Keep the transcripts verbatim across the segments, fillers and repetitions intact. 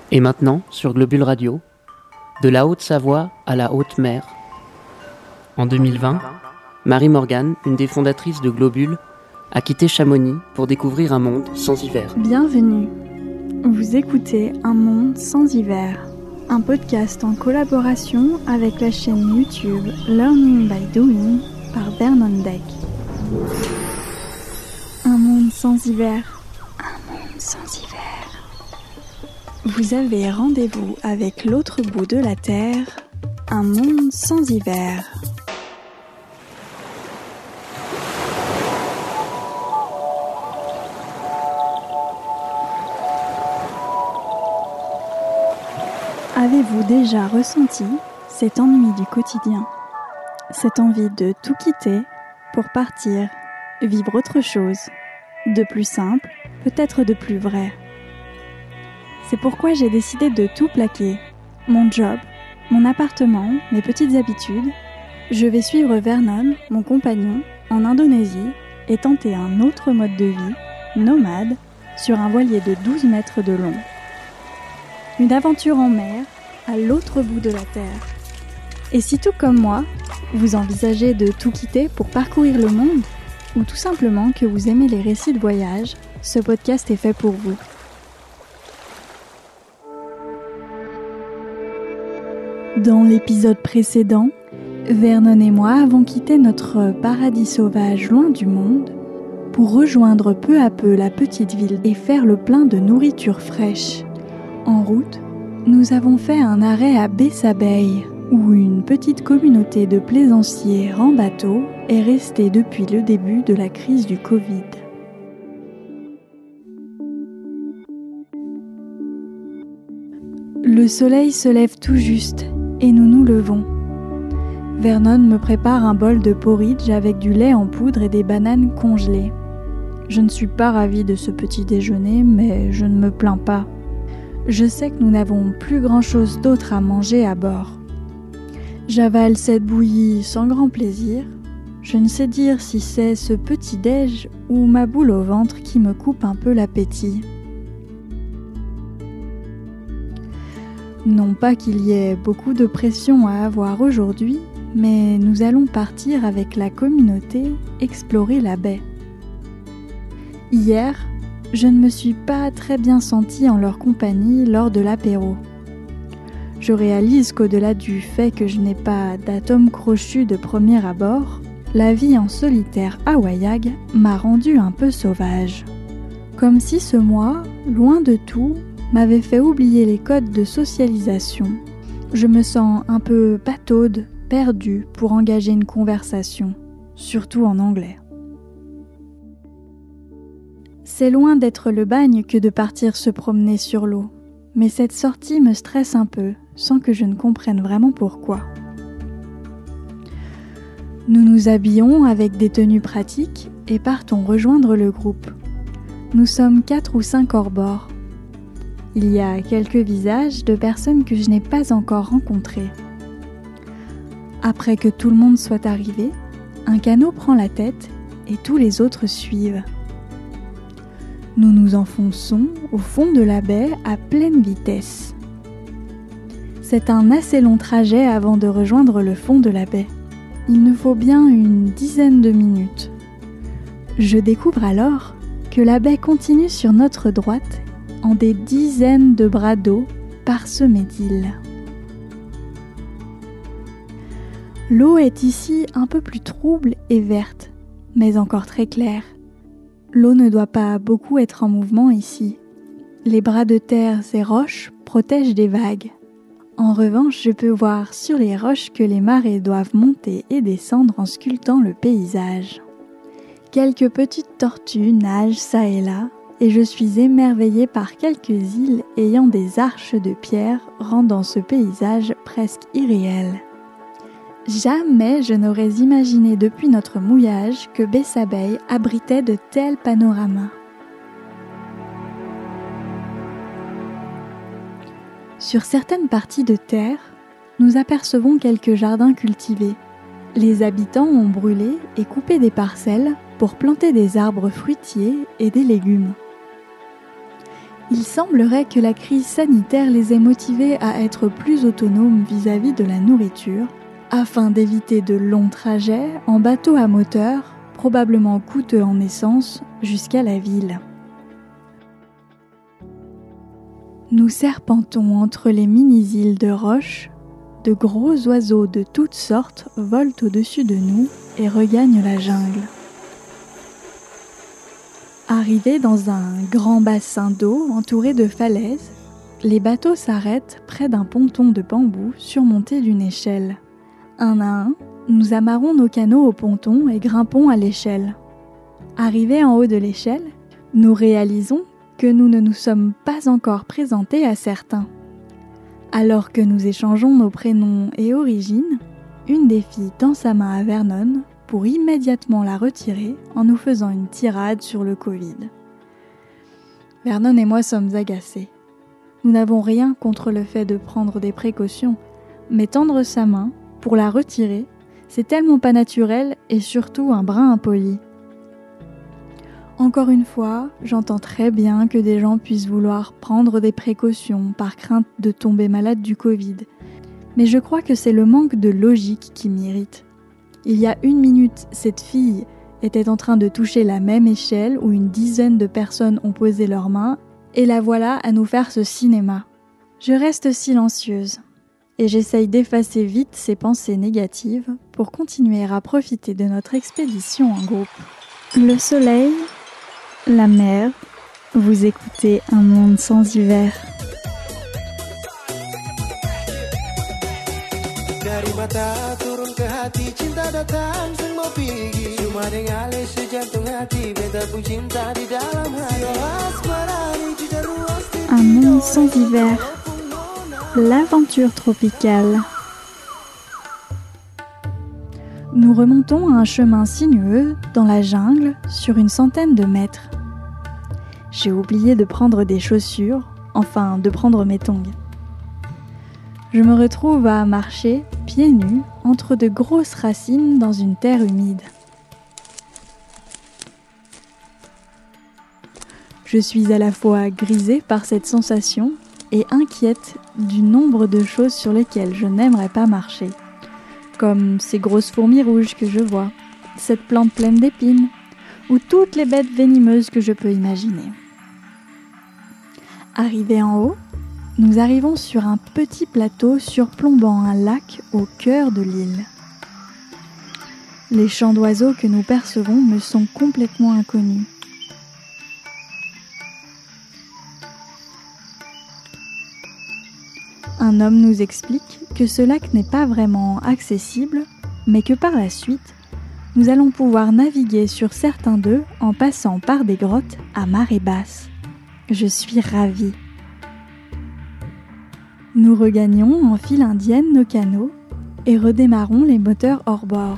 Et maintenant, sur Globule Radio, de la Haute-Savoie à la Haute-Mer. En deux mille vingt, Marie Morgan, une des fondatrices de Globule, a quitté Chamonix pour découvrir un monde sans hiver. Bienvenue. Vous écoutez Un monde sans hiver, un podcast en collaboration avec la chaîne YouTube Learning by Doing par Vernon Deck. Un monde sans hiver. Un monde sans hiver. Vous avez rendez-vous avec l'autre bout de la Terre, un monde sans hiver. Avez-vous déjà ressenti cet ennui du quotidien, cette envie de tout quitter pour partir, vivre autre chose, de plus simple, peut-être de plus vrai? C'est pourquoi j'ai décidé de tout plaquer, mon job, mon appartement, mes petites habitudes. Je vais suivre Vernon, mon compagnon, en Indonésie et tenter un autre mode de vie, nomade, sur un voilier de douze mètres de long. Une aventure en mer, à l'autre bout de la Terre. Et si tout comme moi, vous envisagez de tout quitter pour parcourir le monde, ou tout simplement que vous aimez les récits de voyage, ce podcast est fait pour vous. Dans l'épisode précédent, Vernon et moi avons quitté notre paradis sauvage loin du monde pour rejoindre peu à peu la petite ville et faire le plein de nourriture fraîche. En route, nous avons fait un arrêt à Bessa Bay, où une petite communauté de plaisanciers en bateau est restée depuis le début de la crise du Covid. Le soleil se lève tout juste et nous nous levons. Vernon me prépare un bol de porridge avec du lait en poudre et des bananes congelées. Je ne suis pas ravie de ce petit déjeuner, mais je ne me plains pas. Je sais que nous n'avons plus grand-chose d'autre à manger à bord. J'avale cette bouillie sans grand plaisir. Je ne sais dire si c'est ce petit déj ou ma boule au ventre qui me coupe un peu l'appétit. Non pas qu'il y ait beaucoup de pression à avoir aujourd'hui, mais nous allons partir avec la communauté explorer la baie. Hier, je ne me suis pas très bien sentie en leur compagnie lors de l'apéro. Je réalise qu'au-delà du fait que je n'ai pas d'atome crochu de premier abord, la vie en solitaire à Wayag m'a rendue un peu sauvage. Comme si ce mois, loin de tout, m'avait fait oublier les codes de socialisation. Je me sens un peu pataude, perdue pour engager une conversation, surtout en anglais. C'est loin d'être le bagne que de partir se promener sur l'eau, mais cette sortie me stresse un peu, sans que je ne comprenne vraiment pourquoi. Nous nous habillons avec des tenues pratiques et partons rejoindre le groupe. Nous sommes quatre ou cinq hors bord. Il y a quelques visages de personnes que je n'ai pas encore rencontrées. Après que tout le monde soit arrivé, un canot prend la tête et tous les autres suivent. Nous nous enfonçons au fond de la baie à pleine vitesse. C'est un assez long trajet avant de rejoindre le fond de la baie. Il nous faut bien une dizaine de minutes. Je découvre alors que la baie continue sur notre droite en des dizaines de bras d'eau parsemés d'îles. L'eau est ici un peu plus trouble et verte, mais encore très claire. L'eau ne doit pas beaucoup être en mouvement ici. Les bras de terre et roches protègent des vagues. En revanche, je peux voir sur les roches que les marées doivent monter et descendre en sculptant le paysage. Quelques petites tortues nagent çà et là, et je suis émerveillée par quelques îles ayant des arches de pierre rendant ce paysage presque irréel. Jamais je n'aurais imaginé depuis notre mouillage que Bessa Bay abritait de tels panoramas. Sur certaines parties de terre, nous apercevons quelques jardins cultivés. Les habitants ont brûlé et coupé des parcelles pour planter des arbres fruitiers et des légumes. Il semblerait que la crise sanitaire les ait motivés à être plus autonomes vis-à-vis de la nourriture, afin d'éviter de longs trajets en bateau à moteur, probablement coûteux en essence, jusqu'à la ville. Nous serpentons entre les mini-îles de roches, de gros oiseaux de toutes sortes volent au-dessus de nous et regagnent la jungle. Arrivés dans un grand bassin d'eau entouré de falaises, les bateaux s'arrêtent près d'un ponton de bambou surmonté d'une échelle. Un à un, nous amarrons nos canots au ponton et grimpons à l'échelle. Arrivés en haut de l'échelle, nous réalisons que nous ne nous sommes pas encore présentés à certains. Alors que nous échangeons nos prénoms et origines, une des filles tend sa main à Vernon pour immédiatement la retirer en nous faisant une tirade sur le Covid. Vernon et moi sommes agacés. Nous n'avons rien contre le fait de prendre des précautions, mais tendre sa main pour la retirer, c'est tellement pas naturel et surtout un brin impoli. Encore une fois, j'entends très bien que des gens puissent vouloir prendre des précautions par crainte de tomber malade du Covid, mais je crois que c'est le manque de logique qui m'irrite. Il y a une minute, cette fille était en train de toucher la même échelle où une dizaine de personnes ont posé leurs mains, et la voilà à nous faire ce cinéma. Je reste silencieuse, et j'essaye d'effacer vite ces pensées négatives pour continuer à profiter de notre expédition en groupe. Le soleil, la mer, vous écoutez Un monde sans hiver. Dari mata turun ke hati, cinta datang semua pergi. Cuma dengar sejantung hati, beta pun cinta di dalam hati. Un monde sans hiver, l'aventure tropicale. Nous remontons un chemin sinueux dans la jungle sur une centaine de mètres. J'ai oublié de prendre des chaussures, enfin de prendre mes tongs. Je me retrouve à marcher pieds nus entre de grosses racines dans une terre humide. Je suis à la fois grisée par cette sensation et inquiète du nombre de choses sur lesquelles je n'aimerais pas marcher, comme ces grosses fourmis rouges que je vois, cette plante pleine d'épines, ou toutes les bêtes venimeuses que je peux imaginer. Arrivés en haut, nous arrivons sur un petit plateau surplombant un lac au cœur de l'île. Les chants d'oiseaux que nous percevons me sont complètement inconnus. Un homme nous explique que ce lac n'est pas vraiment accessible, mais que par la suite, nous allons pouvoir naviguer sur certains d'eux en passant par des grottes à marée basse. Je suis ravie. Nous regagnons en file indienne nos canots et redémarrons les moteurs hors bord.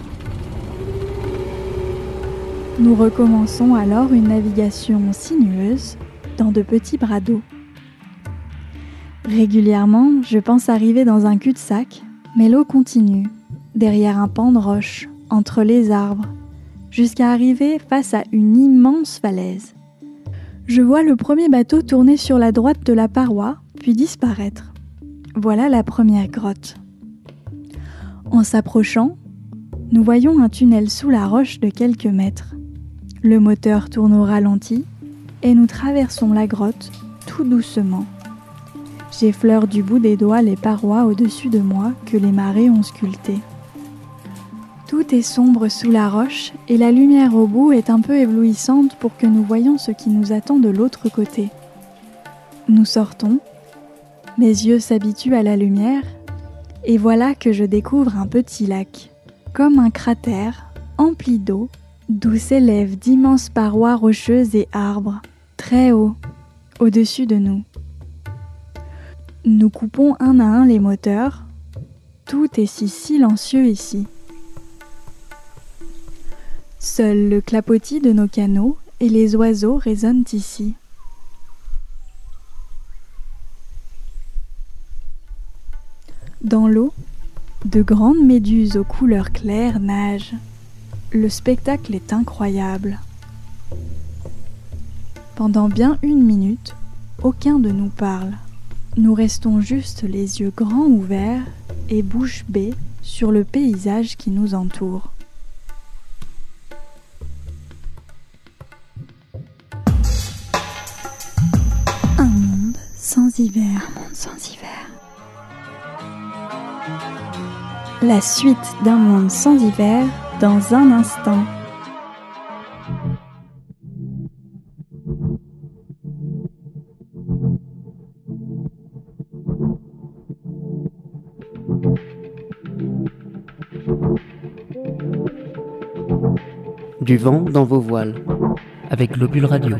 Nous recommençons alors une navigation sinueuse dans de petits bras d'eau. Régulièrement, je pense arriver dans un cul-de-sac, mais l'eau continue, derrière un pan de roche, entre les arbres, jusqu'à arriver face à une immense falaise. Je vois le premier bateau tourner sur la droite de la paroi, puis disparaître. Voilà la première grotte. En s'approchant, nous voyons un tunnel sous la roche de quelques mètres. Le moteur tourne au ralenti et nous traversons la grotte tout doucement. J'effleure du bout des doigts les parois au-dessus de moi que les marées ont sculptées. Tout est sombre sous la roche et la lumière au bout est un peu éblouissante pour que nous voyions ce qui nous attend de l'autre côté. Nous sortons. Mes yeux s'habituent à la lumière, et voilà que je découvre un petit lac, comme un cratère, empli d'eau, d'où s'élèvent d'immenses parois rocheuses et arbres, très haut, au-dessus de nous. Nous coupons un à un les moteurs, tout est si silencieux ici. Seul le clapotis de nos canots et les oiseaux résonnent ici. Dans l'eau, de grandes méduses aux couleurs claires nagent. Le spectacle est incroyable. Pendant bien une minute, aucun de nous parle. Nous restons juste les yeux grands ouverts et bouche bée sur le paysage qui nous entoure. Un monde sans hiver. Un monde sans hiver. La suite d'un monde sans hiver dans un instant. Du vent dans vos voiles, avec Globule Radio.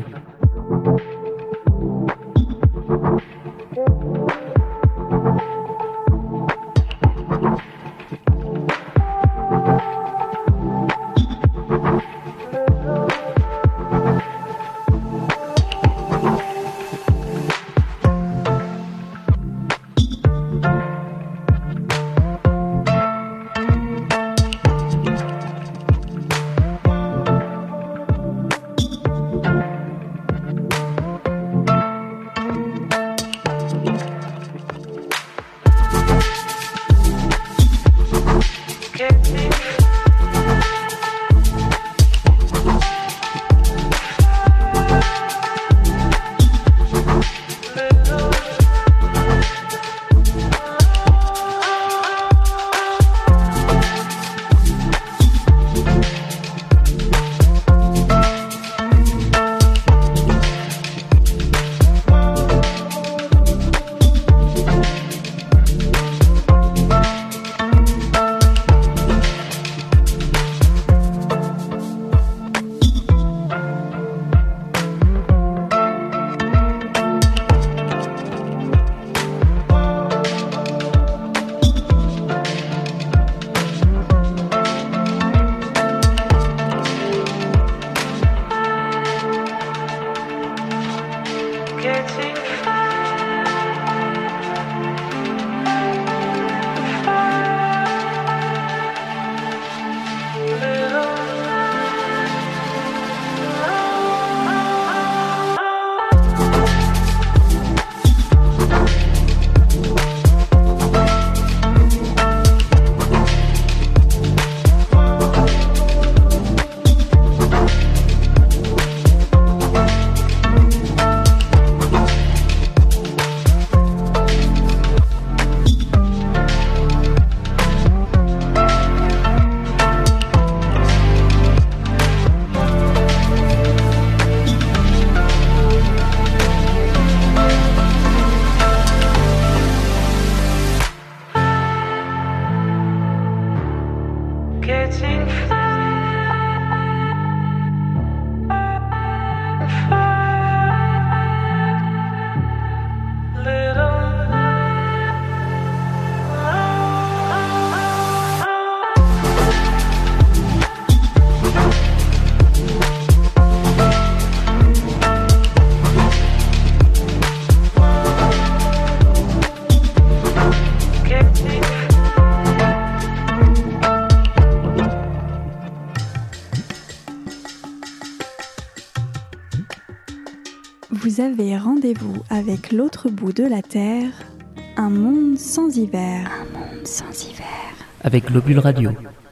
Vous avez rendez-vous avec l'autre bout de la Terre, un monde sans hiver. Un monde sans hiver. Avec Globule Radio.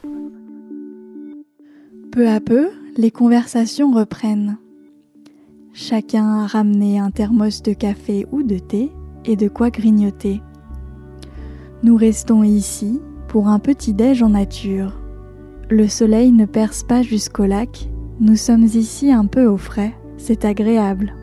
Peu à peu, les conversations reprennent. Chacun a ramené un thermos de café ou de thé et de quoi grignoter. Nous restons ici pour un petit déj en nature. Le soleil ne perce pas jusqu'au lac, nous sommes ici un peu au frais, c'est agréable.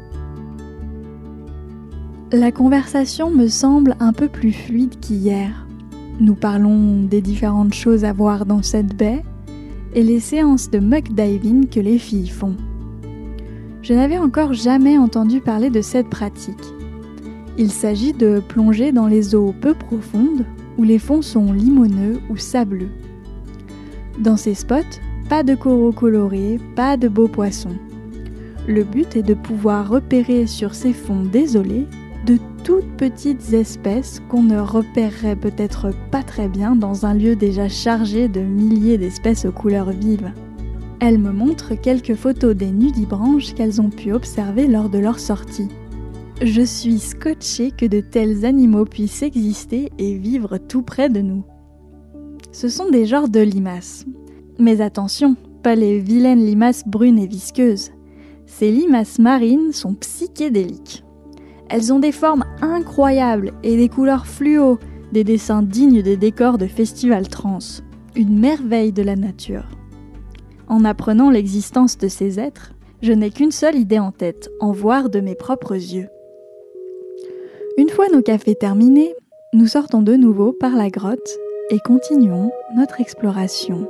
La conversation me semble un peu plus fluide qu'hier. Nous parlons des différentes choses à voir dans cette baie et les séances de muck diving que les filles font. Je n'avais encore jamais entendu parler de cette pratique. Il s'agit de plonger dans les eaux peu profondes où les fonds sont limoneux ou sableux. Dans ces spots, pas de coraux colorés, pas de beaux poissons. Le but est de pouvoir repérer sur ces fonds désolés de toutes petites espèces qu'on ne repérerait peut-être pas très bien dans un lieu déjà chargé de milliers d'espèces aux couleurs vives. Elles me montrent quelques photos des nudibranches qu'elles ont pu observer lors de leur sortie. Je suis scotchée que de tels animaux puissent exister et vivre tout près de nous. Ce sont des genres de limaces. Mais attention, pas les vilaines limaces brunes et visqueuses. Ces limaces marines sont psychédéliques. Elles ont des formes incroyables et des couleurs fluo, des dessins dignes des décors de festivals trans. Une merveille de la nature. En apprenant l'existence de ces êtres, je n'ai qu'une seule idée en tête, en voir de mes propres yeux. Une fois nos cafés terminés, nous sortons de nouveau par la grotte et continuons notre exploration.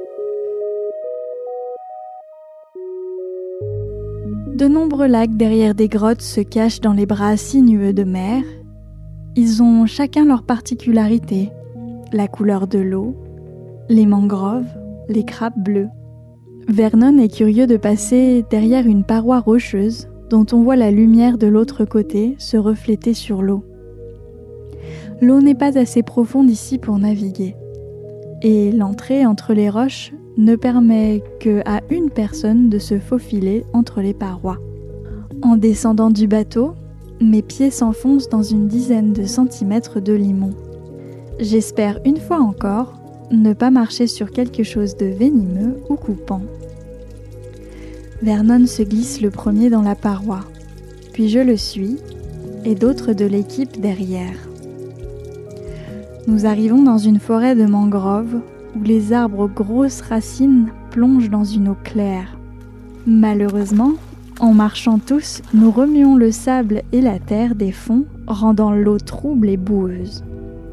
De nombreux lacs derrière des grottes se cachent dans les bras sinueux de mer. Ils ont chacun leur particularité, la couleur de l'eau, les mangroves, les crabes bleues. Vernon est curieux de passer derrière une paroi rocheuse dont on voit la lumière de l'autre côté se refléter sur l'eau. L'eau n'est pas assez profonde ici pour naviguer, et l'entrée entre les roches ne permet qu'à une personne de se faufiler entre les parois. En descendant du bateau, mes pieds s'enfoncent dans une dizaine de centimètres de limon. J'espère une fois encore ne pas marcher sur quelque chose de venimeux ou coupant. Vernon se glisse le premier dans la paroi, puis je le suis, et d'autres de l'équipe derrière. Nous arrivons dans une forêt de mangroves où les arbres aux grosses racines plongent dans une eau claire. Malheureusement, en marchant tous, nous remuons le sable et la terre des fonds, rendant l'eau trouble et boueuse.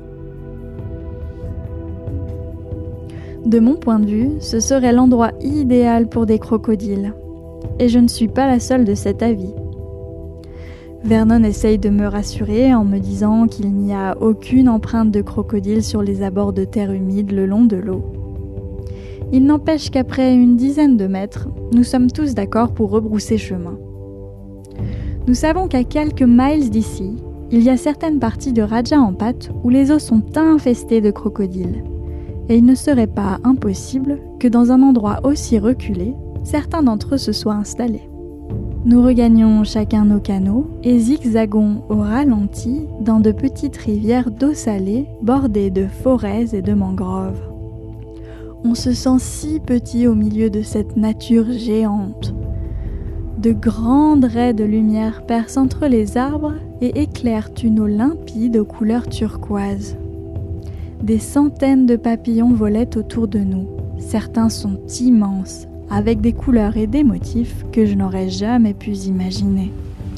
De mon point de vue, ce serait l'endroit idéal pour des crocodiles. Et je ne suis pas la seule de cet avis. Vernon essaye de me rassurer en me disant qu'il n'y a aucune empreinte de crocodile sur les abords de terre humide le long de l'eau. Il n'empêche qu'après une dizaine de mètres, nous sommes tous d'accord pour rebrousser chemin. Nous savons qu'à quelques miles d'ici, il y a certaines parties de Raja Ampat où les eaux sont infestées de crocodiles. Et il ne serait pas impossible que dans un endroit aussi reculé, certains d'entre eux se soient installés. Nous regagnons chacun nos canots et zigzagons au ralenti dans de petites rivières d'eau salée bordées de forêts et de mangroves. On se sent si petit au milieu de cette nature géante. De grandes raies de lumière percent entre les arbres et éclairent une eau limpide aux couleurs turquoises. Des centaines de papillons volaient autour de nous. Certains sont immenses, avec des couleurs et des motifs que je n'aurais jamais pu imaginer.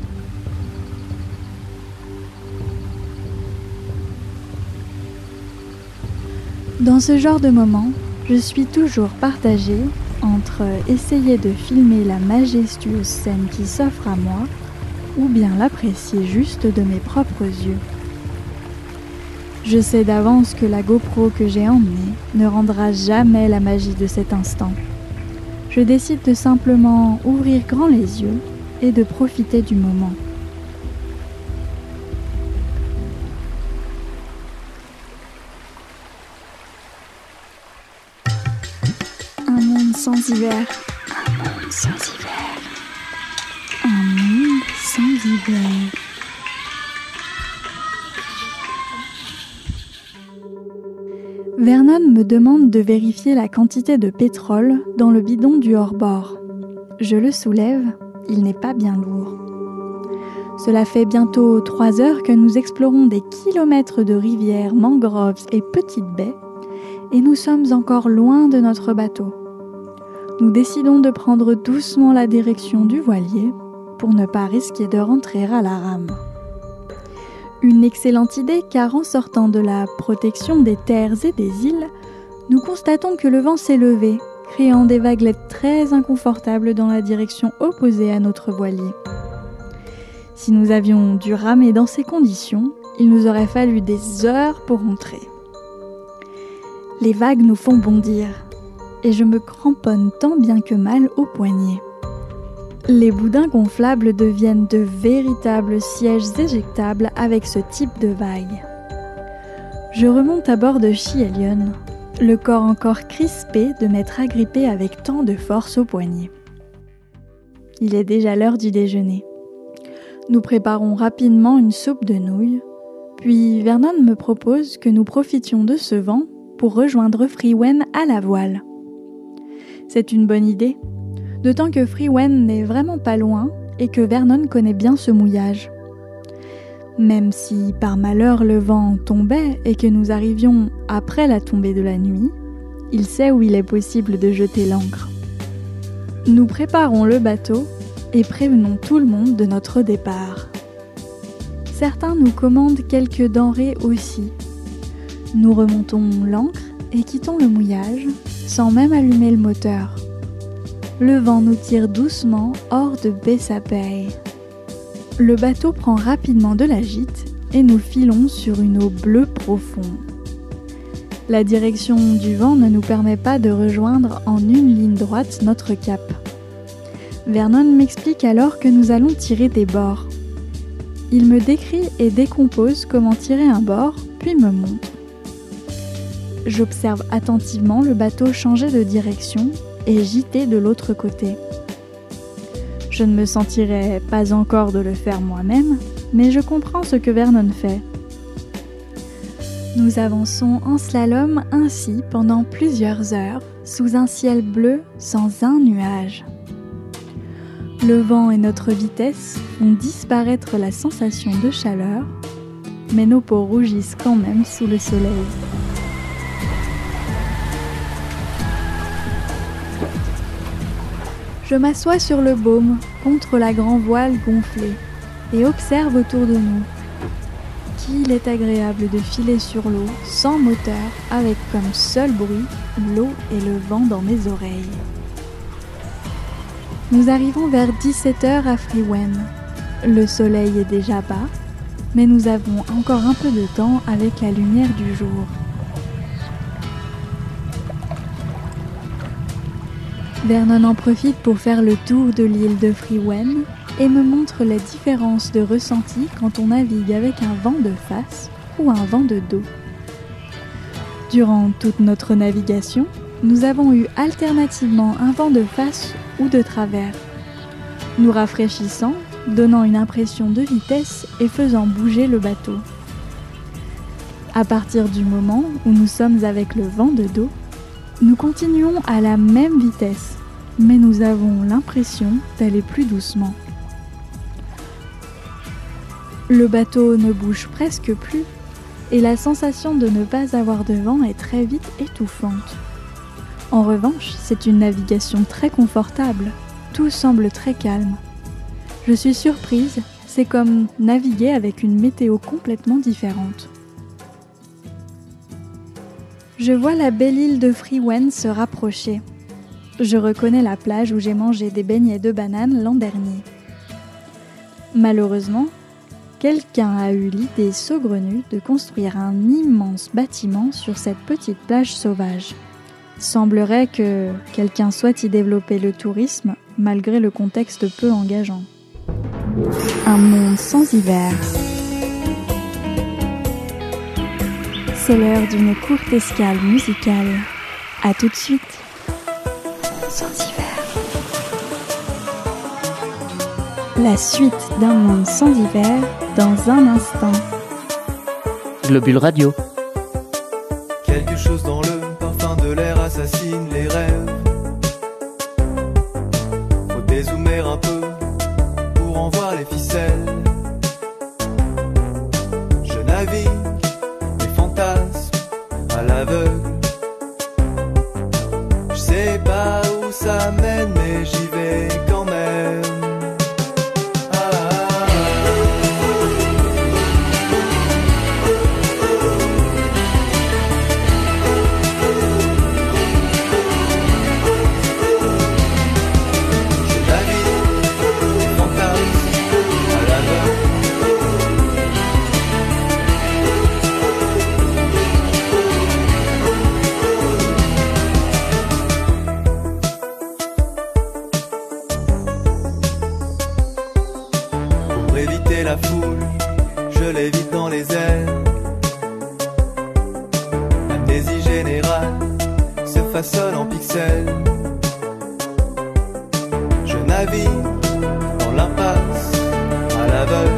Dans ce genre de moment, je suis toujours partagée entre essayer de filmer la majestueuse scène qui s'offre à moi ou bien l'apprécier juste de mes propres yeux. Je sais d'avance que la GoPro que j'ai emmenée ne rendra jamais la magie de cet instant. Je décide de simplement ouvrir grand les yeux et de profiter du moment. Un monde sans hiver. Un monde sans hiver. Un monde sans hiver. Vernon me demande de vérifier la quantité de pétrole dans le bidon du hors-bord. Je le soulève, il n'est pas bien lourd. Cela fait bientôt trois heures que nous explorons des kilomètres de rivières, mangroves et petites baies, et nous sommes encore loin de notre bateau. Nous décidons de prendre doucement la direction du voilier pour ne pas risquer de rentrer à la rame. Une excellente idée car en sortant de la protection des terres et des îles, nous constatons que le vent s'est levé, créant des vaguelettes très inconfortables dans la direction opposée à notre voilier. Si nous avions dû ramer dans ces conditions, il nous aurait fallu des heures pour rentrer. Les vagues nous font bondir, et je me cramponne tant bien que mal aux poignets. Les boudins gonflables deviennent de véritables sièges éjectables avec ce type de vagues. Je remonte à bord de Chielion, le corps encore crispé de m'être agrippé avec tant de force aux poignets. Il est déjà l'heure du déjeuner. Nous préparons rapidement une soupe de nouilles, puis Vernon me propose que nous profitions de ce vent pour rejoindre Freewen à la voile. C'est une bonne idée, d'autant que Freewen n'est vraiment pas loin et que Vernon connaît bien ce mouillage. Même si par malheur le vent tombait et que nous arrivions après la tombée de la nuit, il sait où il est possible de jeter l'ancre. Nous préparons le bateau et prévenons tout le monde de notre départ. Certains nous commandent quelques denrées aussi. Nous remontons l'ancre et quittons le mouillage sans même allumer le moteur. Le vent nous tire doucement hors de Bessapay. Le bateau prend rapidement de la gîte et nous filons sur une eau bleue profonde. La direction du vent ne nous permet pas de rejoindre en une ligne droite notre cap. Vernon m'explique alors que nous allons tirer des bords. Il me décrit et décompose comment tirer un bord, puis me montre. J'observe attentivement le bateau changer de direction et gîter de l'autre côté. Je ne me sentirais pas encore de le faire moi-même, mais je comprends ce que Vernon fait. Nous avançons en slalom ainsi pendant plusieurs heures, sous un ciel bleu sans un nuage. Le vent et notre vitesse font disparaître la sensation de chaleur, mais nos peaux rougissent quand même sous le soleil. Je m'assois sur le baume, contre la grand voile gonflée, et observe autour de nous. Qu'il est agréable de filer sur l'eau, sans moteur, avec comme seul bruit l'eau et le vent dans mes oreilles. Nous arrivons vers dix-sept heures à Freewen. Le soleil est déjà bas, mais nous avons encore un peu de temps avec la lumière du jour. Vernon en profite pour faire le tour de l'île de Freewen et me montre les différences de ressenti quand on navigue avec un vent de face ou un vent de dos. Durant toute notre navigation, nous avons eu alternativement un vent de face ou de travers, nous rafraîchissant, donnant une impression de vitesse et faisant bouger le bateau. À partir du moment où nous sommes avec le vent de dos, nous continuons à la même vitesse, mais nous avons l'impression d'aller plus doucement. Le bateau ne bouge presque plus et la sensation de ne pas avoir de vent est très vite étouffante. En revanche, c'est une navigation très confortable, tout semble très calme. Je suis surprise, c'est comme naviguer avec une météo complètement différente. Je vois la belle île de Freewen se rapprocher. Je reconnais la plage où j'ai mangé des beignets de banane l'an dernier. Malheureusement, quelqu'un a eu l'idée saugrenue de construire un immense bâtiment sur cette petite plage sauvage. Semblerait que quelqu'un souhaite y développer le tourisme malgré le contexte peu engageant. Un monde sans hiver. C'est l'heure d'une courte escale musicale. À tout de suite. Sans hiver. La suite d'un monde sans hiver dans un instant. Globule Radio. Quelque chose dans le parfum de l'air assassine les rêves. Faut dézoomer un peu pour en voir les ficelles. Je navigue mes fantasmes à l'aveugle. Je sais pas où ça mène mais j'y vais quand même. La foule, je l'évite dans les airs. L'amnésie générale se façonne en pixels. Je navigue dans l'impasse à l'aveugle.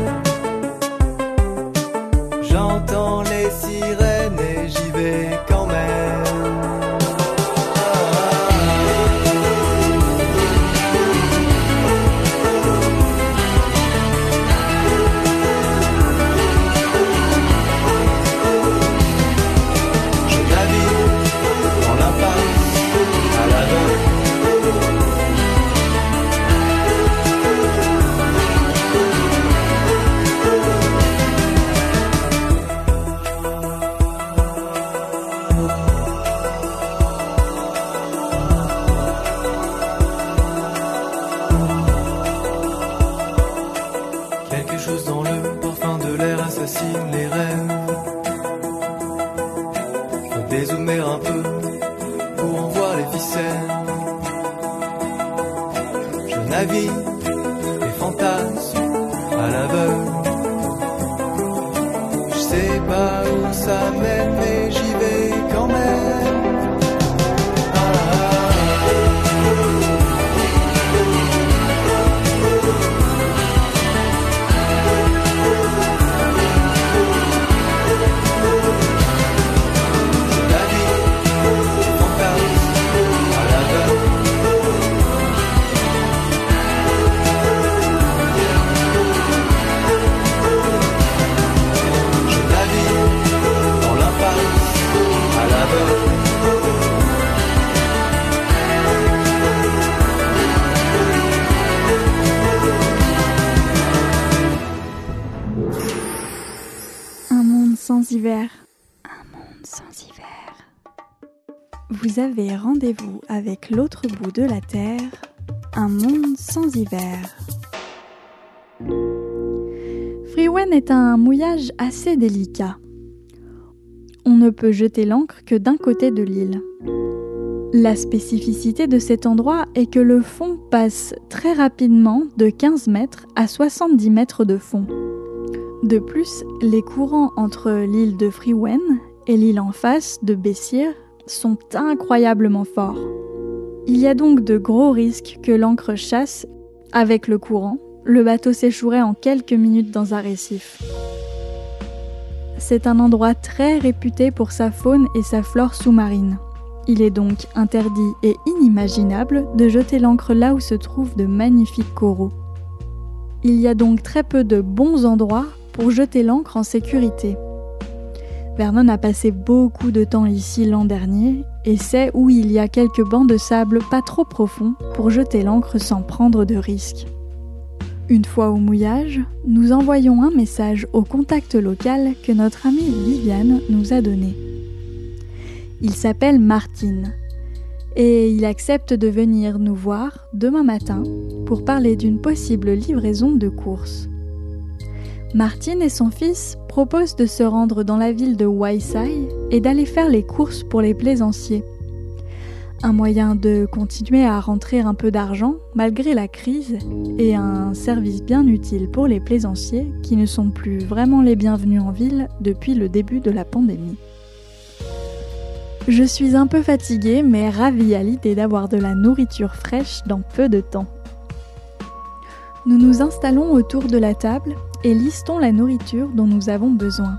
chose dans le parfum de l'air assassine les rêves. Faut dézoomer un peu pour en voir les ficelles. Je navigue des fantasmes à l'aveugle. Je sais pas où ça mène mais j'y vais quand même. Sans hiver. Un monde sans hiver. Vous avez rendez-vous avec l'autre bout de la Terre, un monde sans hiver. Freewen est un mouillage assez délicat. On ne peut jeter l'ancre que d'un côté de l'île. La spécificité de cet endroit est que le fond passe très rapidement de quinze mètres à soixante-dix mètres de fond. De plus, les courants entre l'île de Freewen et l'île en face de Bessir sont incroyablement forts. Il y a donc de gros risques que l'ancre chasse. Avec le courant, le bateau s'échouerait en quelques minutes dans un récif. C'est un endroit très réputé pour sa faune et sa flore sous-marine. Il est donc interdit et inimaginable de jeter l'ancre là où se trouvent de magnifiques coraux. Il y a donc très peu de bons endroits pour jeter l'ancre en sécurité. Vernon a passé beaucoup de temps ici l'an dernier et sait où il y a quelques bancs de sable pas trop profonds pour jeter l'ancre sans prendre de risques. Une fois au mouillage, nous envoyons un message au contact local que notre amie Viviane nous a donné. Il s'appelle Martin et il accepte de venir nous voir demain matin pour parler d'une possible livraison de courses. Martin et son fils proposent de se rendre dans la ville de Waisai et d'aller faire les courses pour les plaisanciers. Un moyen de continuer à rentrer un peu d'argent malgré la crise et un service bien utile pour les plaisanciers qui ne sont plus vraiment les bienvenus en ville depuis le début de la pandémie. Je suis un peu fatiguée mais ravie à l'idée d'avoir de la nourriture fraîche dans peu de temps. Nous nous installons autour de la table et listons la nourriture dont nous avons besoin.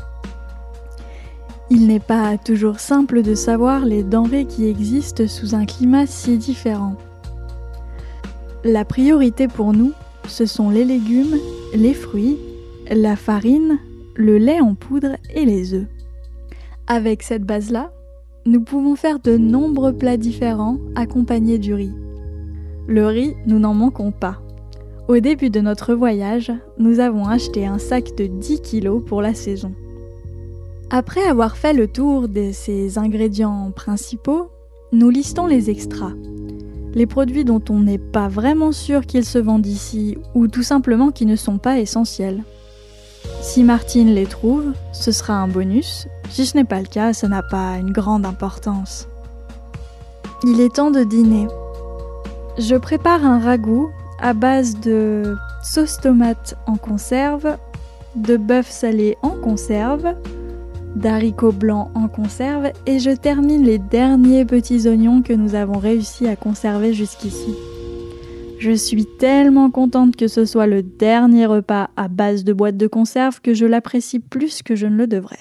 Il n'est pas toujours simple de savoir les denrées qui existent sous un climat si différent. La priorité pour nous, ce sont les légumes, les fruits, la farine, le lait en poudre et les œufs. Avec cette base-là, nous pouvons faire de nombreux plats différents accompagnés du riz. Le riz, nous n'en manquons pas. Au début de notre voyage, nous avons acheté un sac de dix kilos pour la saison. Après avoir fait le tour de ces ingrédients principaux, nous listons les extras. Les produits dont on n'est pas vraiment sûr qu'ils se vendent ici ou tout simplement qui ne sont pas essentiels. Si Martine les trouve, ce sera un bonus. Si ce n'est pas le cas, ça n'a pas une grande importance. Il est temps de dîner. Je prépare un ragoût à base de sauce tomate en conserve, de bœuf salé en conserve, d'haricots blancs en conserve et je termine les derniers petits oignons que nous avons réussi à conserver jusqu'ici. Je suis tellement contente que ce soit le dernier repas à base de boîtes de conserve que je l'apprécie plus que je ne le devrais.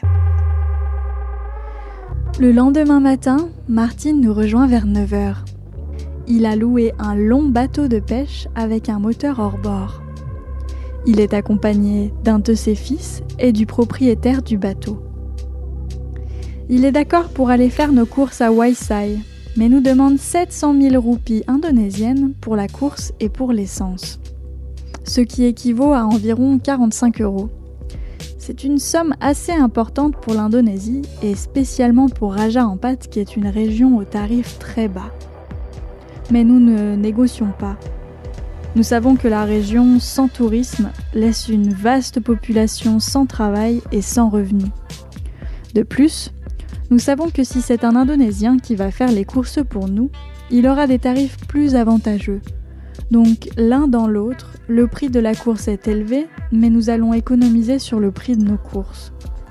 Le lendemain matin, Martin nous rejoint vers neuf heures. Il a loué un long bateau de pêche avec un moteur hors bord. Il est accompagné d'un de ses fils et du propriétaire du bateau. Il est d'accord pour aller faire nos courses à Waisai, mais nous demande sept cent mille roupies indonésiennes pour la course et pour l'essence, ce qui équivaut à environ quarante-cinq euros. C'est une somme assez importante pour l'Indonésie et spécialement pour Raja Ampat qui est une région aux tarifs très bas. Mais nous ne négocions pas. Nous savons que la région sans tourisme laisse une vaste population sans travail et sans revenus. De plus, nous savons que si c'est un Indonésien qui va faire les courses pour nous, il aura des tarifs plus avantageux. Donc l'un dans l'autre, le prix de la course est élevé, mais nous allons économiser sur le prix de nos courses.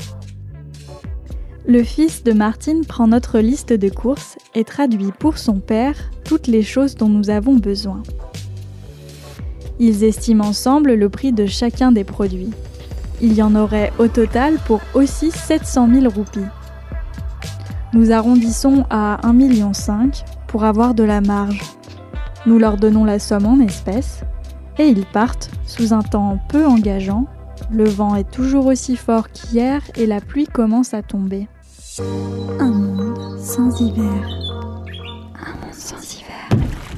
Le fils de Martine prend notre liste de courses et traduit pour son père toutes les choses dont nous avons besoin. Ils estiment ensemble le prix de chacun des produits. Il y en aurait au total pour aussi sept cent mille roupies. Nous arrondissons à un virgule cinq million pour avoir de la marge. Nous leur donnons la somme en espèces et ils partent sous un temps peu engageant. Le vent est toujours aussi fort qu'hier et la pluie commence à tomber. Un monde sans hiver. Un monde sans hiver.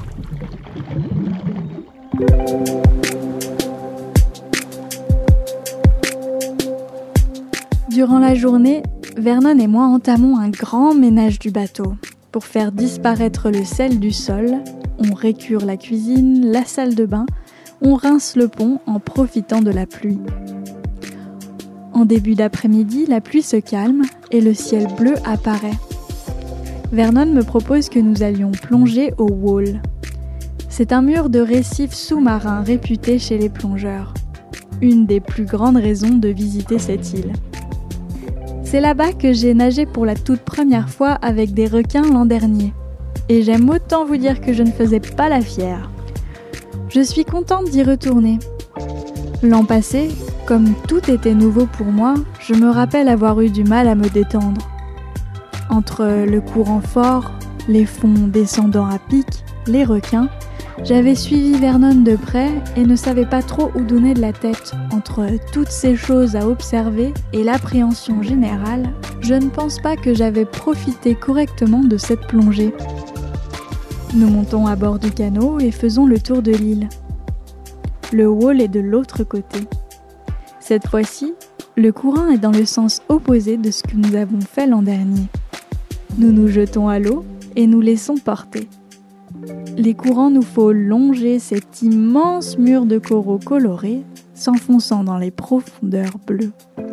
Durant la journée, Vernon et moi entamons un grand ménage du bateau. Pour faire disparaître le sel du sol, on récure la cuisine, la salle de bain, on rince le pont en profitant de la pluie. En début d'après-midi, la pluie se calme et le ciel bleu apparaît. Vernon me propose que nous allions plonger au Wall. C'est un mur de récifs sous-marins réputé chez les plongeurs. Une des plus grandes raisons de visiter cette île. C'est là-bas que j'ai nagé pour la toute première fois avec des requins l'an dernier. Et j'aime autant vous dire que je ne faisais pas la fière. Je suis contente d'y retourner. L'an passé, comme tout était nouveau pour moi, je me rappelle avoir eu du mal à me détendre. Entre le courant fort, les fonds descendant à pic, les requins, j'avais suivi Vernon de près et ne savais pas trop où donner de la tête. Entre toutes ces choses à observer et l'appréhension générale, je ne pense pas que j'avais profité correctement de cette plongée. Nous montons à bord du canot et faisons le tour de l'île. Le Wall est de l'autre côté. Cette fois-ci, le courant est dans le sens opposé de ce que nous avons fait l'an dernier. Nous nous jetons à l'eau et nous laissons porter. Les courants nous font longer cet immense mur de coraux colorés, s'enfonçant dans les profondeurs bleues.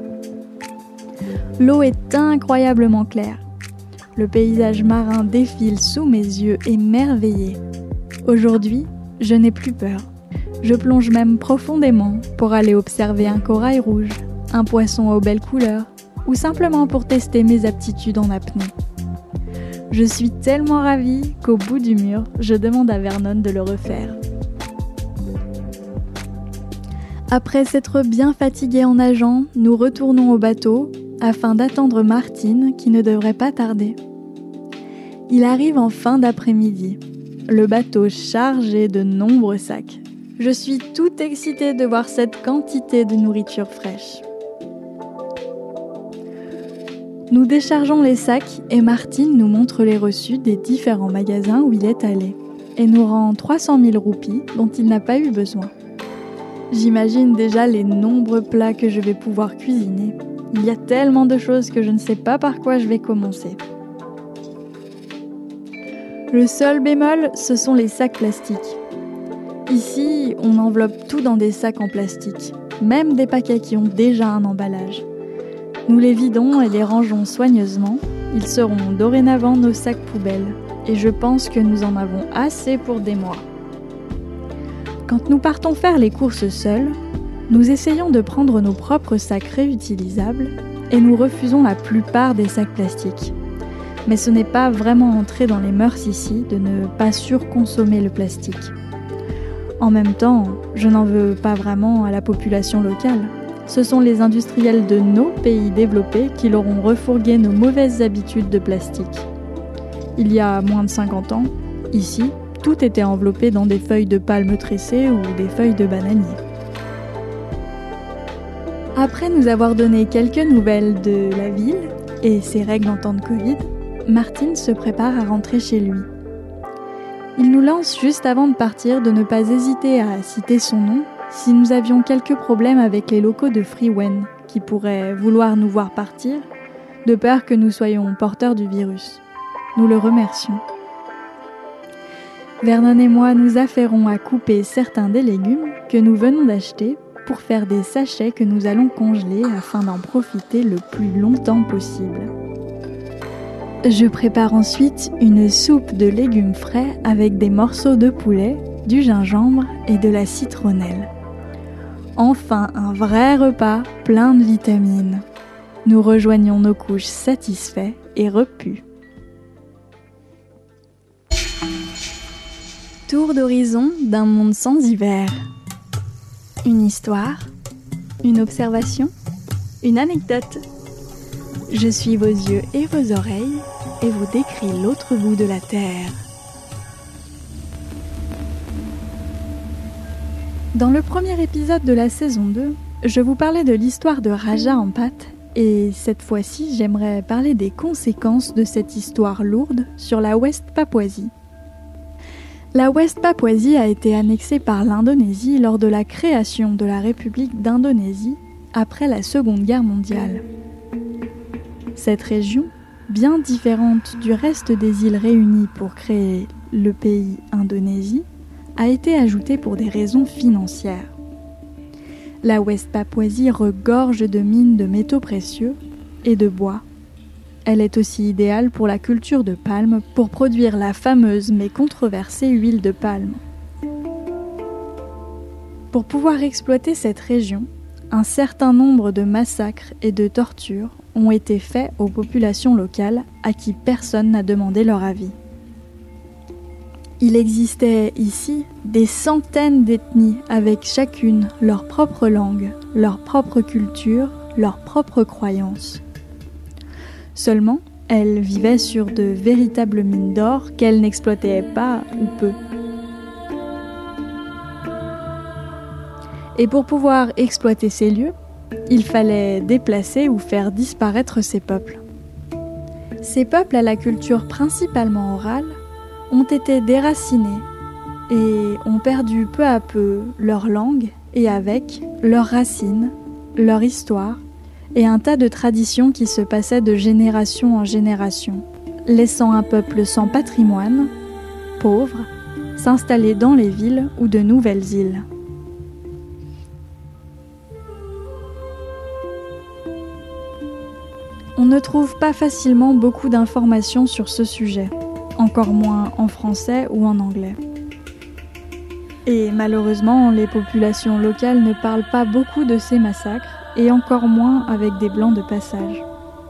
L'eau est incroyablement claire. Le paysage marin défile sous mes yeux émerveillés. Aujourd'hui, je n'ai plus peur. Je plonge même profondément pour aller observer un corail rouge, un poisson aux belles couleurs, ou simplement pour tester mes aptitudes en apnée. Je suis tellement ravie qu'au bout du mur, je demande à Vernon de le refaire. Après s'être bien fatigués en nageant, nous retournons au bateau afin d'attendre Martine qui ne devrait pas tarder. Il arrive en fin d'après-midi, le bateau chargé de nombreux sacs. Je suis toute excitée de voir cette quantité de nourriture fraîche. Nous déchargeons les sacs et Martine nous montre les reçus des différents magasins où il est allé et nous rend trois cent mille roupies dont il n'a pas eu besoin. J'imagine déjà les nombreux plats que je vais pouvoir cuisiner. Il y a tellement de choses que je ne sais pas par quoi je vais commencer. Le seul bémol, ce sont les sacs plastiques. Ici, on enveloppe tout dans des sacs en plastique, même des paquets qui ont déjà un emballage. Nous les vidons et les rangeons soigneusement. Ils seront dorénavant nos sacs poubelles. Et je pense que nous en avons assez pour des mois. Quand nous partons faire les courses seuls, nous essayons de prendre nos propres sacs réutilisables et nous refusons la plupart des sacs plastiques. Mais ce n'est pas vraiment entré dans les mœurs ici de ne pas surconsommer le plastique. En même temps, je n'en veux pas vraiment à la population locale. Ce sont les industriels de nos pays développés qui leur ont refourgué nos mauvaises habitudes de plastique. Il y a moins de cinquante ans, ici, tout était enveloppé dans des feuilles de palme tressées ou des feuilles de bananier. Après nous avoir donné quelques nouvelles de la ville et ses règles en temps de Covid, Martine se prépare à rentrer chez lui. Il nous lance juste avant de partir de ne pas hésiter à citer son nom si nous avions quelques problèmes avec les locaux de Freewen qui pourraient vouloir nous voir partir, de peur que nous soyons porteurs du virus. Nous le remercions. Vernon et moi nous affairons à couper certains des légumes que nous venons d'acheter pour faire des sachets que nous allons congeler afin d'en profiter le plus longtemps possible. Je prépare ensuite une soupe de légumes frais avec des morceaux de poulet, du gingembre et de la citronnelle. Enfin, un vrai repas plein de vitamines. Nous rejoignons nos couches satisfaits et repus. Tour d'horizon d'un monde sans hiver. Une histoire, une observation, une anecdote. Je suis vos yeux et vos oreilles et vous décris l'autre bout de la terre. Dans le premier épisode de la saison deux, je vous parlais de l'histoire de Raja Ampat et cette fois-ci, j'aimerais parler des conséquences de cette histoire lourde sur la Ouest Papouasie. La Ouest Papouasie a été annexée par l'Indonésie lors de la création de la République d'Indonésie après la Seconde Guerre mondiale. Cette région, bien différente du reste des îles réunies pour créer le pays Indonésie, a été ajoutée pour des raisons financières. La Ouest Papouasie regorge de mines de métaux précieux et de bois. Elle est aussi idéale pour la culture de palme pour produire la fameuse mais controversée huile de palme. Pour pouvoir exploiter cette région, un certain nombre de massacres et de tortures ont été faits aux populations locales à qui personne n'a demandé leur avis. Il existait ici des centaines d'ethnies avec chacune leur propre langue, leur propre culture, leurs propres croyances. Seulement, elles vivaient sur de véritables mines d'or qu'elles n'exploitaient pas ou peu. Et pour pouvoir exploiter ces lieux, il fallait déplacer ou faire disparaître ces peuples. Ces peuples à la culture principalement orale ont été déracinés et ont perdu peu à peu leur langue et avec leurs racines, leur histoire et un tas de traditions qui se passaient de génération en génération, laissant un peuple sans patrimoine, pauvre, s'installer dans les villes ou de nouvelles îles. On ne trouve pas facilement beaucoup d'informations sur ce sujet, encore moins en français ou en anglais. Et malheureusement, les populations locales ne parlent pas beaucoup de ces massacres, et encore moins avec des blancs de passage.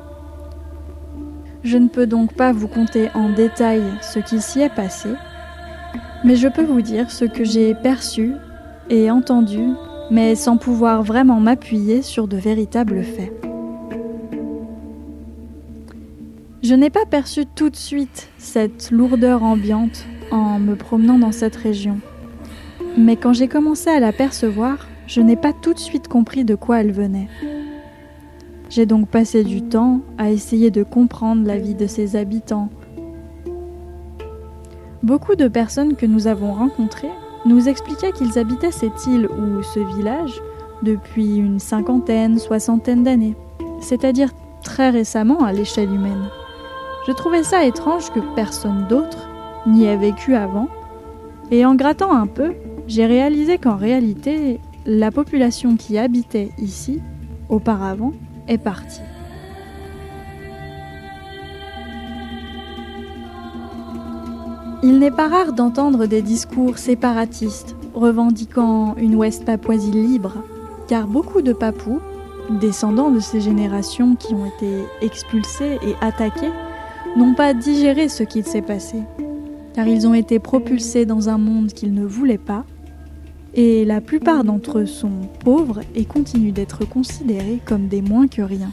Je ne peux donc pas vous conter en détail ce qui s'y est passé, mais je peux vous dire ce que j'ai perçu et entendu, mais sans pouvoir vraiment m'appuyer sur de véritables faits. Je n'ai pas perçu tout de suite cette lourdeur ambiante en me promenant dans cette région. Mais quand j'ai commencé à la percevoir, je n'ai pas tout de suite compris de quoi elle venait. J'ai donc passé du temps à essayer de comprendre la vie de ses habitants. Beaucoup de personnes que nous avons rencontrées nous expliquaient qu'ils habitaient cette île ou ce village depuis une cinquantaine, soixantaine d'années, c'est-à-dire très récemment à l'échelle humaine. Je trouvais ça étrange que personne d'autre n'y ait vécu avant, et en grattant un peu, j'ai réalisé qu'en réalité, la population qui habitait ici, auparavant, est partie. Il n'est pas rare d'entendre des discours séparatistes, revendiquant une Ouest Papouasie libre, car beaucoup de Papous, descendants de ces générations qui ont été expulsés et attaqués, n'ont pas digéré ce qu'il s'est passé, car ils ont été propulsés dans un monde qu'ils ne voulaient pas, et la plupart d'entre eux sont pauvres et continuent d'être considérés comme des moins que rien.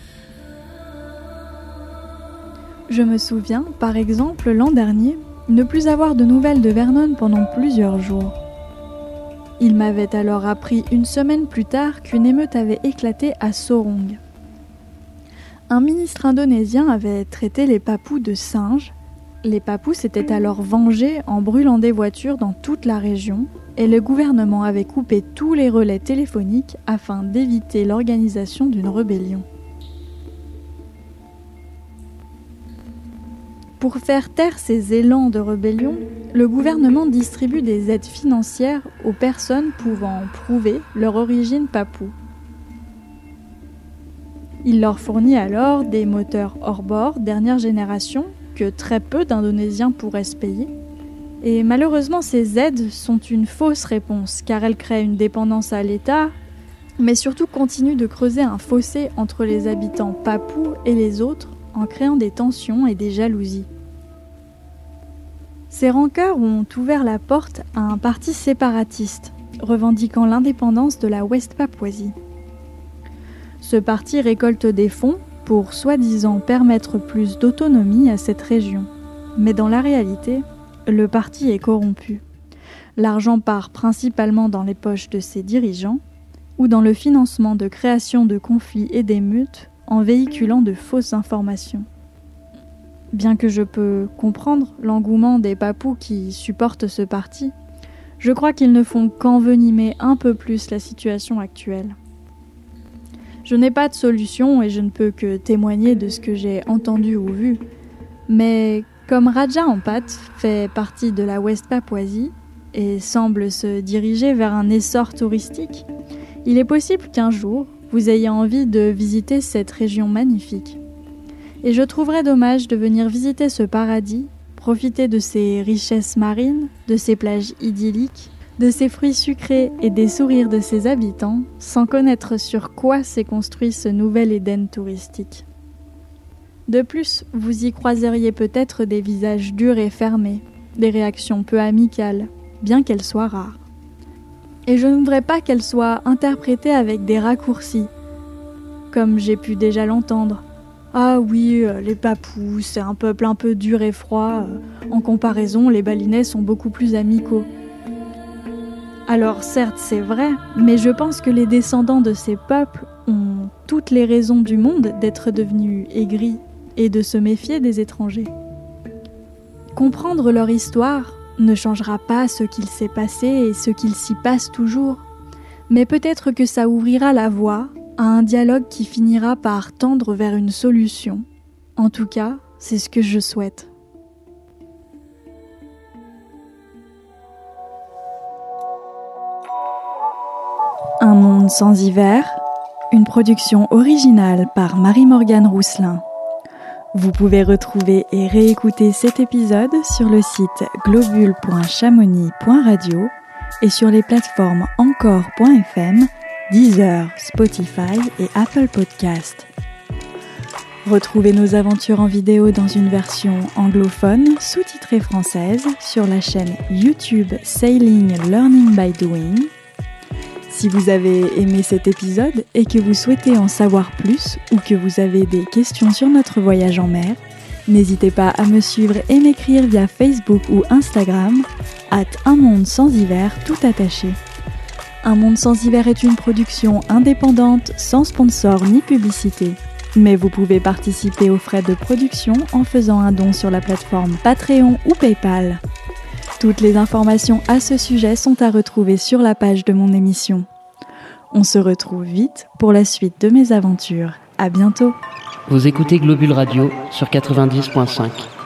Je me souviens, par exemple, l'an dernier, ne plus avoir de nouvelles de Vernon pendant plusieurs jours. Il m'avait alors appris une semaine plus tard qu'une émeute avait éclaté à Sorong. Un ministre indonésien avait traité les Papous de singes. Les Papous s'étaient alors vengés en brûlant des voitures dans toute la région et le gouvernement avait coupé tous les relais téléphoniques afin d'éviter l'organisation d'une rébellion. Pour faire taire ces élans de rébellion, le gouvernement distribue des aides financières aux personnes pouvant prouver leur origine papoue. Il leur fournit alors des moteurs hors-bord dernière génération que très peu d'Indonésiens pourraient se payer. Et malheureusement, ces aides sont une fausse réponse car elles créent une dépendance à l'État, mais surtout continuent de creuser un fossé entre les habitants papous et les autres en créant des tensions et des jalousies. Ces rancœurs ont ouvert la porte à un parti séparatiste, revendiquant l'indépendance de la Ouest-Papouasie. Ce parti récolte des fonds pour soi-disant permettre plus d'autonomie à cette région. Mais dans la réalité, le parti est corrompu. L'argent part principalement dans les poches de ses dirigeants ou dans le financement de création de conflits et d'émeutes en véhiculant de fausses informations. Bien que je peux comprendre l'engouement des papous qui supportent ce parti, je crois qu'ils ne font qu'envenimer un peu plus la situation actuelle. Je n'ai pas de solution et je ne peux que témoigner de ce que j'ai entendu ou vu, mais comme Raja Ampat fait partie de la Ouest-Papouasie et semble se diriger vers un essor touristique, il est possible qu'un jour, vous ayez envie de visiter cette région magnifique. Et je trouverais dommage de venir visiter ce paradis, profiter de ses richesses marines, de ses plages idylliques, de ses fruits sucrés et des sourires de ses habitants, sans connaître sur quoi s'est construit ce nouvel Éden touristique. De plus, vous y croiseriez peut-être des visages durs et fermés, des réactions peu amicales, bien qu'elles soient rares. Et je ne voudrais pas qu'elles soient interprétées avec des raccourcis, comme j'ai pu déjà l'entendre. Ah oui, les papous, c'est un peuple un peu dur et froid. En comparaison, les balinais sont beaucoup plus amicaux. Alors certes, c'est vrai, mais je pense que les descendants de ces peuples ont toutes les raisons du monde d'être devenus aigris et de se méfier des étrangers. Comprendre leur histoire ne changera pas ce qu'il s'est passé et ce qu'il s'y passe toujours, mais peut-être que ça ouvrira la voie à un dialogue qui finira par tendre vers une solution. En tout cas, c'est ce que je souhaite. Un monde sans hiver, une production originale par Marie-Morgane Rousselin. Vous pouvez retrouver et réécouter cet épisode sur le site globule point chamonix point radio et sur les plateformes encore point f m, Deezer, Spotify et Apple Podcast. Retrouvez nos aventures en vidéo dans une version anglophone sous-titrée française sur la chaîne YouTube Sailing Learning by Doing. Si vous avez aimé cet épisode et que vous souhaitez en savoir plus ou que vous avez des questions sur notre voyage en mer, n'hésitez pas à me suivre et m'écrire via Facebook ou Instagram arobase un monde sans hiver tout attaché. Un monde sans hiver est une production indépendante sans sponsor ni publicité. Mais vous pouvez participer aux frais de production en faisant un don sur la plateforme Patreon ou PayPal. Toutes les informations à ce sujet sont à retrouver sur la page de mon émission. On se retrouve vite pour la suite de mes aventures. À bientôt. Vous écoutez Globule Radio sur quatre-vingt-dix point cinq.